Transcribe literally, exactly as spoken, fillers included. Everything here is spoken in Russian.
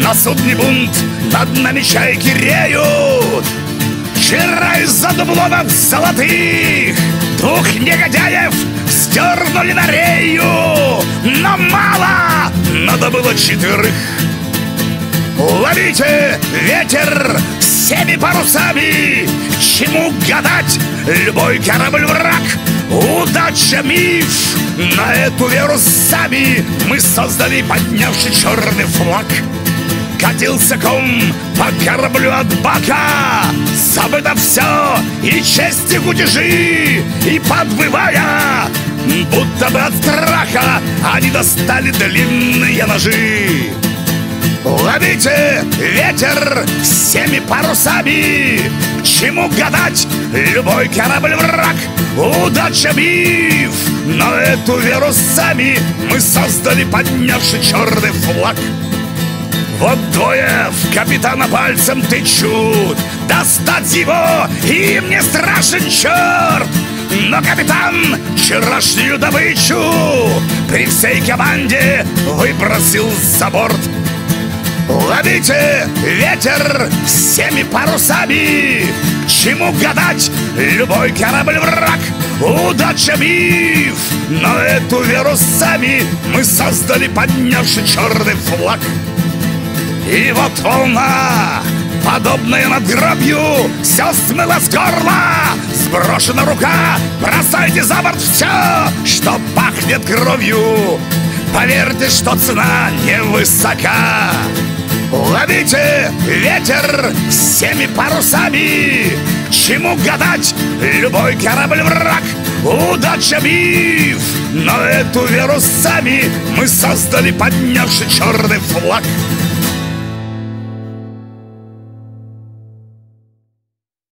На судне бунт, над нами чайки реют. Вчера из-за дублонов золотых двух негодяев сдернули на рею. Но мало, надо было четверых. Ловите ветер всеми парусами, чему гадать, любой корабль враг. Удача миф, на эту веру сами мы создали, поднявший черный флаг. Катился ком по кораблю от бака, забыто все, и честь, и гудежи, и подвывая, будто бы от страха, они достали длинные ножи. Ловите ветер всеми парусами, к чему гадать, любой корабль враг. Удача миф, на эту веру сами мы создали, поднявший черный флаг. Вот двое в капитана пальцем тычут, достать его им не страшен черт. Но капитан вчерашнюю добычу при всей команде выбросил за борт. Ловите ветер всеми парусами, к чему гадать, любой корабль враг. Удача миф, на эту веру сами мы создали, поднявший черный флаг. И вот волна, подобная надгробью, все смыло с горла. Сброшена рука, бросайте за борт все, что пахнет кровью. Поверьте, что цена невысока. Ловите ветер всеми парусами, к чему гадать, любой корабль враг. Удача миф, на эту веру сами мы создали, поднявший черный флаг.